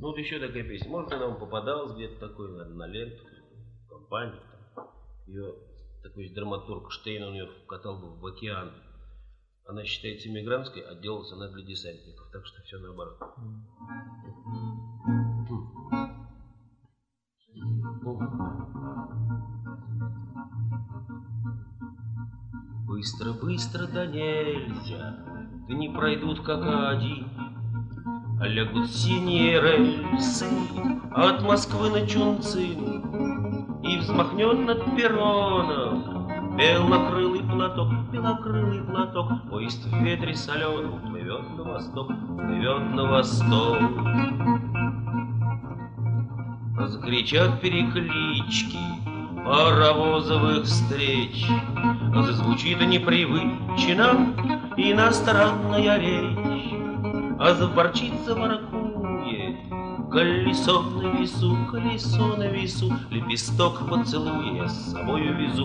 Ну вот еще такая песня. Может, она вам попадалась где-то такой, наверное, на ленту, в компании. Ее такой драматург Штейн, он ее вкатал в океан. Она считается иммигрантской, а делалась она для десантников. Так что все наоборот. Быстро, быстро, да нельзя, дни пройдут как один, а лягут синие рельсы от Москвы на Чунцин, и взмахнет над перроном белокрылый платок, поезд в ветре соленом плывет на восток, плывет на восток. Закричат переклички паровозовых встреч, зазвучит непривычно иностранная речь, заворчит, заворкует колесо на весу, лепесток поцелуя я с собою везу.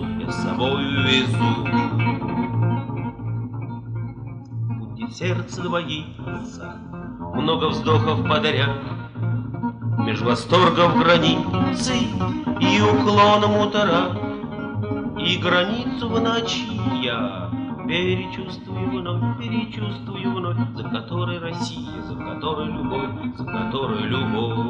Будет сердце двоится, много вздохов подряд, меж восторгов границы и уклоном утра, и границу в ночи я перечувствую вновь, за которой Россия, за которой любовь,